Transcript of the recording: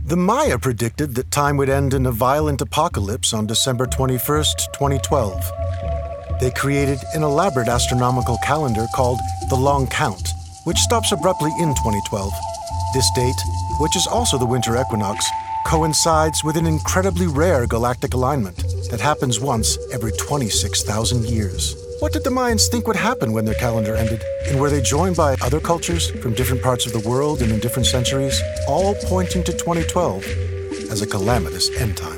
The Maya predicted that time would end in a violent apocalypse on December 21st, 2012. They created an elaborate astronomical calendar called the Long Count, which stops abruptly in 2012. This date, which is also the winter equinox, coincides with an incredibly rare galactic alignment that happens once every 26,000 years. What did the Mayans think would happen when their calendar ended? And were they joined by other cultures from different parts of the world and in different centuries, all pointing to 2012 as a calamitous end time?